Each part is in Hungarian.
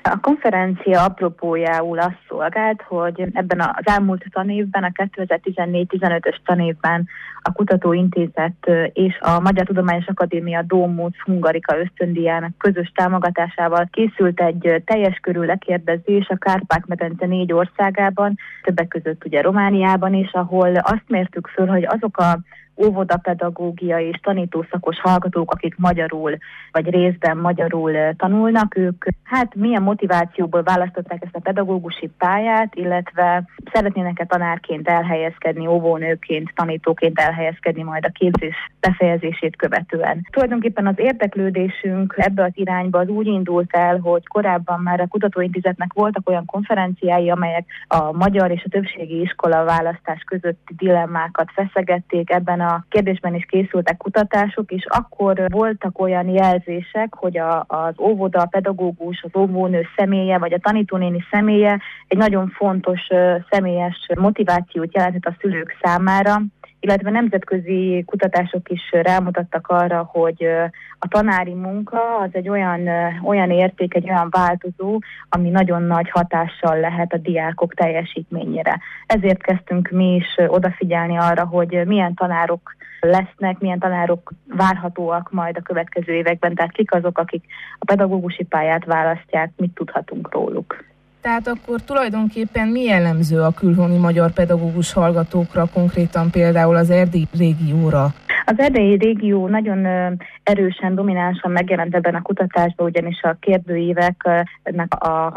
A konferencia apropójául azt szolgált, hogy ebben az elmúlt tanévben, a 2014-15-ös tanévben a Kutatóintézet és a Magyar Tudományos Akadémia Domus Hungarica ösztöndíjának közös támogatásával készült egy teljes körű lekérdezés a Kárpát-medence 4 országában, többek között ugye Romániában is, ahol azt mértük föl, hogy azok a óvodapedagógia és tanítószakos hallgatók, akik magyarul vagy részben magyarul tanulnak, ők milyen motivációból választották ezt a pedagógusi pályát, illetve szeretnének-e tanárként elhelyezkedni, óvónőként, tanítóként elhelyezkedni majd a képzés befejezését követően. Tulajdonképpen az érdeklődésünk ebbe az irányba az úgy indult el, hogy korábban már a Kutatóintézetnek voltak olyan konferenciái, amelyek a magyar és a többségi iskola választás közötti dilemmákat feszegették. Ebben a kérdésben is készültek kutatások, és akkor voltak olyan jelzések, hogy az óvoda, a pedagógus, az óvónő személye, vagy a tanítónéni személye egy nagyon fontos személyes motivációt jelentett a szülők számára, illetve nemzetközi kutatások is rámutattak arra, hogy a tanári munka az egy olyan érték, egy olyan változó, ami nagyon nagy hatással lehet a diákok teljesítményére. Ezért kezdtünk mi is odafigyelni arra, hogy milyen tanárok lesznek, milyen tanárok várhatóak majd a következő években, tehát kik azok, akik a pedagógusi pályát választják, mit tudhatunk róluk. Tehát akkor tulajdonképpen mi jellemző a külhoni magyar pedagógus hallgatókra, konkrétan például az erdélyi régióra? Az erdélyi régió nagyon erősen, dominánsan megjelent ebben a kutatásban, ugyanis a kérdőíveknek a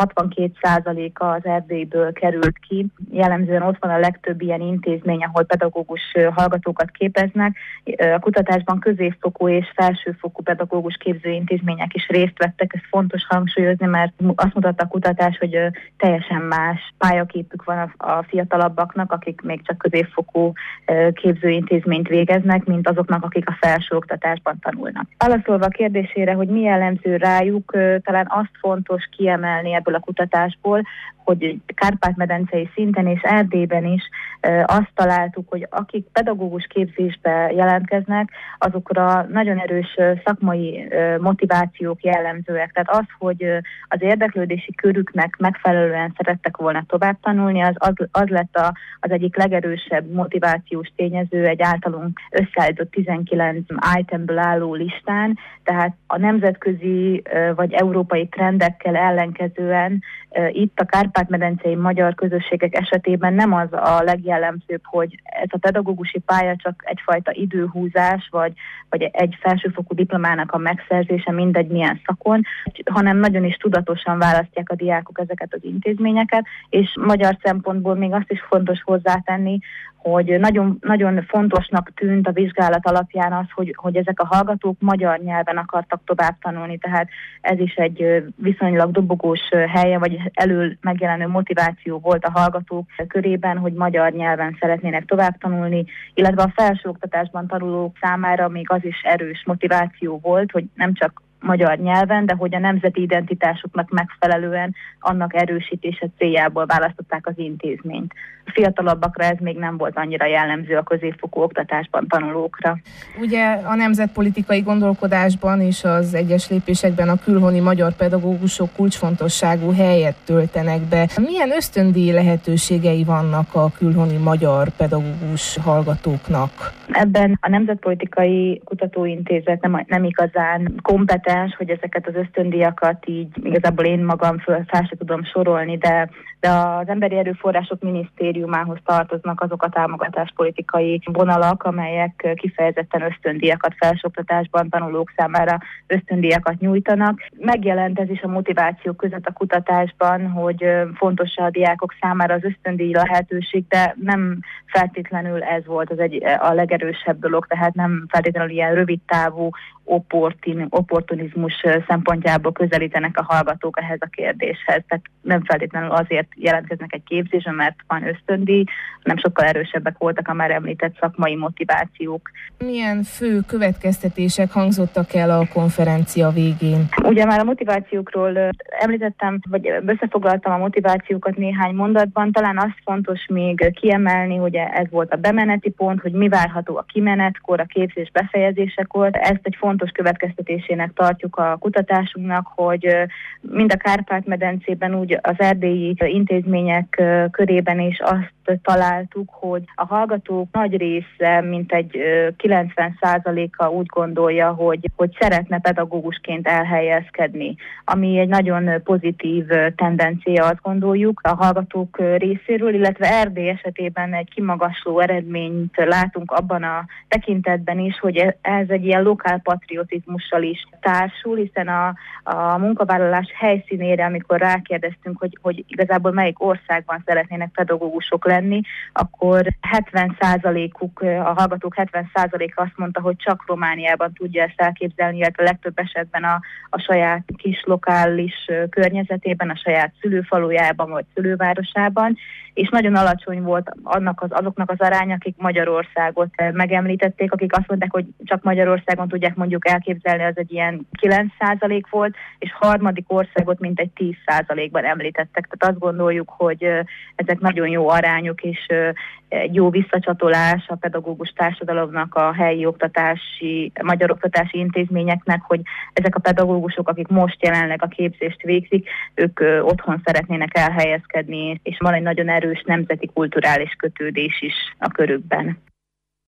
62%-a az Erdélyből került ki. Jellemzően ott van a legtöbb ilyen intézmény, ahol pedagógus hallgatókat képeznek. A kutatásban középfokú és felsőfokú pedagógus képzőintézmények is részt vettek. Ez fontos hangsúlyozni, mert azt mutatta a kutatás, hogy teljesen más pályaképük van a fiatalabbaknak, akik még csak középfokú képzőintézményt végeznek, mint azoknak, akik a felsőoktatásban tanulnak. Válaszolva a kérdésére, hogy mi jellemző rájuk, talán azt fontos kiemelni ebből a kutatásból, hogy Kárpát-medencei szinten és Erdélyben is azt találtuk, hogy akik pedagógus képzésbe jelentkeznek, azokra nagyon erős szakmai motivációk jellemzőek. Tehát az, hogy az érdeklődési körüknek megfelelően szerettek volna tovább tanulni, az lett az egyik legerősebb motivációs tényező egy általunk összeállított 19 itemből álló listán, tehát a nemzetközi vagy európai trendekkel ellenkezően itt a Kárpát-medencei magyar közösségek esetében nem az a legjellemzőbb, hogy ez a pedagógusi pálya csak egyfajta időhúzás, vagy egy felsőfokú diplomának a megszerzése mindegy milyen szakon, hanem nagyon is tudatosan választják a diákok ezeket az intézményeket, és magyar szempontból még azt is fontos hozzátenni, hogy nagyon, nagyon fontosnak tűnt a vizsgálat alapján az, hogy ezek a hallgatók magyar nyelven akartak tovább tanulni, tehát ez is egy viszonylag dobogós helye, vagy elől megjelenő motiváció volt a hallgatók körében, hogy magyar nyelven szeretnének tovább tanulni, illetve a felsőoktatásban tanulók számára még az is erős motiváció volt, hogy nem csak magyar nyelven, de hogy a nemzeti identitásuknak megfelelően annak erősítése céljából választották az intézményt. A fiatalabbakra ez még nem volt annyira jellemző a középfokú oktatásban tanulókra. Ugye a nemzetpolitikai gondolkodásban és az egyes lépésekben a külhoni magyar pedagógusok kulcsfontosságú helyet töltenek be. Milyen ösztöndíj lehetőségei vannak a külhoni magyar pedagógus hallgatóknak? Ebben a Nemzetpolitikai Kutatóintézet nem igazán kompetens, hogy ezeket az ösztöndíjakat így igazából én magam fel sem tudom sorolni, de az Emberi Erőforrások Minisztériumához tartoznak azok a támogatáspolitikai vonalak, amelyek kifejezetten ösztöndíjakat felsőoktatásban tanulók számára ösztöndíjakat nyújtanak. Megjelent ez is a motivációk között a kutatásban, hogy fontos a diákok számára az ösztöndíj lehetőség, de nem feltétlenül ez volt a legerősebb dolog, tehát nem feltétlenül ilyen rövidtávú opportunizmus szempontjából közelítenek a hallgatók ehhez a kérdéshez. Tehát nem feltétlenül azért jelentkeznek egy képzésre, mert van ösztöndíj, hanem sokkal erősebbek voltak a már említett szakmai motivációk. Milyen fő következtetések hangzottak el a konferencia végén? Ugye már a motivációkról említettem, vagy összefoglaltam a motivációkat néhány mondatban. Talán az fontos még kiemelni, hogy ez volt a bemeneti pont, hogy mi várható a kimenetkor, a képzés befejezésekor. Ezt egy fontos fontos következtetésének tartjuk a kutatásunknak, hogy mind a Kárpát-medencében, úgy az erdélyi intézmények körében is azt találtuk, hogy a hallgatók nagy része, mintegy 90%-a úgy gondolja, hogy szeretne pedagógusként elhelyezkedni, ami egy nagyon pozitív tendencia, azt gondoljuk a hallgatók részéről, illetve Erdély esetében egy kimagasló eredményt látunk abban a tekintetben is, hogy ez egy ilyen lokál patriotizmussal is társul, hiszen a munkavállalás helyszínére, amikor rákérdeztünk, hogy igazából melyik országban szeretnének pedagógusok lenni, akkor 70%-uk, a hallgatók 70%-a azt mondta, hogy csak Romániában tudja ezt elképzelni, illetve legtöbb esetben a saját kis lokális környezetében, a saját szülőfalujában vagy szülővárosában, és nagyon alacsony volt azoknak az aránya, akik Magyarországot megemlítették, akik azt mondták, hogy csak Magyarországon tudják mondjuk elképzelni, az egy ilyen 9% volt, és harmadik országot mintegy 10%-ban említettek. Tehát azt gondoljuk, hogy ezek nagyon jó arányok, és egy jó visszacsatolás a pedagógus társadalomnak, a helyi magyar oktatási intézményeknek, hogy ezek a pedagógusok, akik most jelenleg a képzést végzik, ők otthon szeretnének elhelyezkedni, és van egy nagyon erős nemzeti kulturális kötődés is a körükben.